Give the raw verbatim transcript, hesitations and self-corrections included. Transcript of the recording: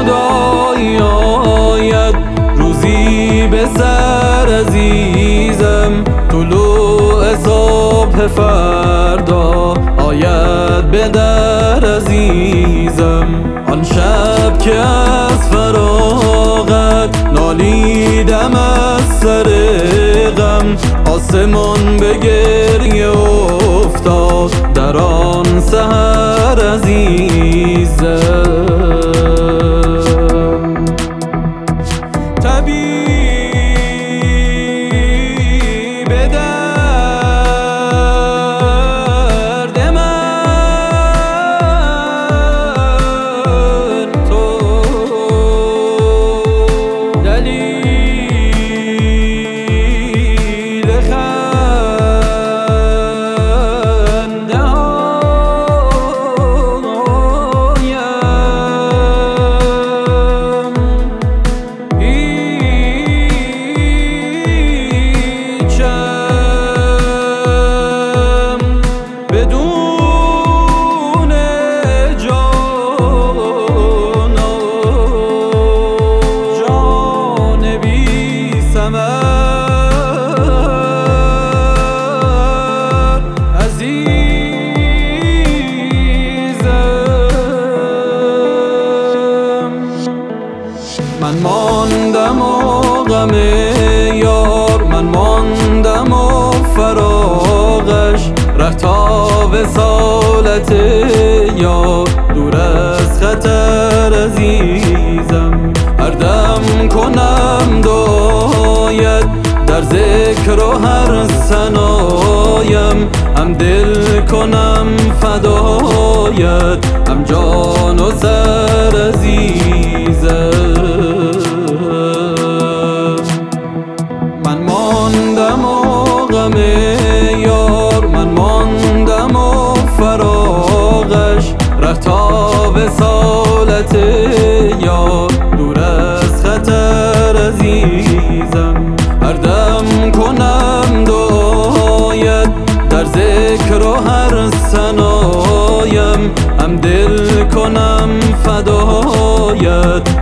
خدایی آید روزی به سر عزیزم، طلوع صبح فردا آید به در عزیزم. آن شب که از فراغت نالیدم از سر غم، آسمان به گریه افتاد در آن سحر عزیزم. طبیب درد من تو، دلیل خنده هایم، هیچم بدون جان، جان بی ثمر عزیزم. من ماندم و غم یار، من ماندم و فراغش، ره تا وصالت یار دور از خطر عزیزم. هر دم کنم دعایت در ذکر و هر ثنایم، هم دل کنم فدایت هم جان و سر عزیزم. من ماندم و غم یار، من ماندم و فراغش، ره تا وصالت یار دور از خطر عزیزم. هر دم کنم دعایت در ذکر و هر ثنایم، هم دل کنم فدایت